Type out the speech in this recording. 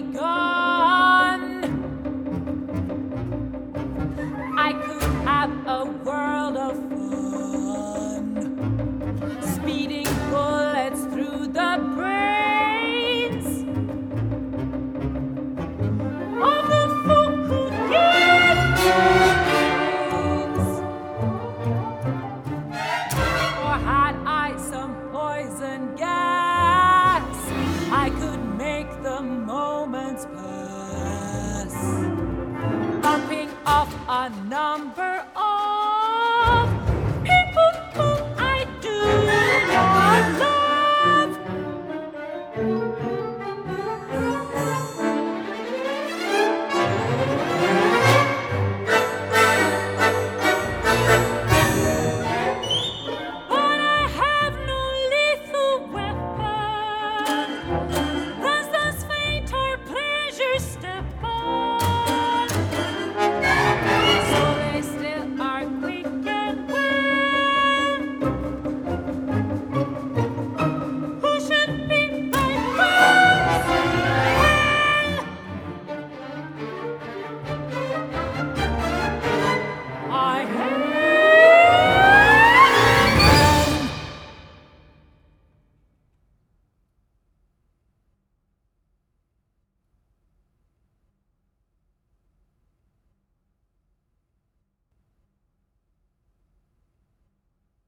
begun. I could have a world of fun, speeding bullets through the brains of the folk who did things. Or had I some poison gas, I could make the moments pass, bumping off a numb